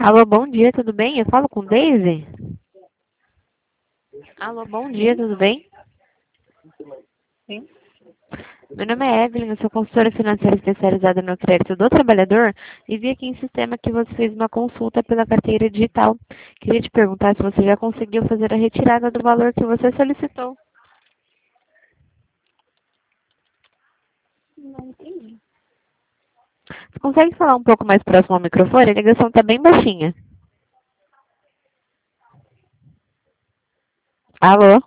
Alô, bom dia, tudo bem? Eu falo com Daisy? Alô, bom dia, tudo bem? Sim. Meu nome é Evelyn, eu sou consultora financeira especializada no crédito do trabalhador e vi aqui em sistema que você fez uma consulta pela carteira digital. Queria te perguntar se você já conseguiu fazer a retirada do valor que você solicitou. Não entendi. Você consegue falar um pouco mais próximo ao microfone? A ligação está bem baixinha. Alô?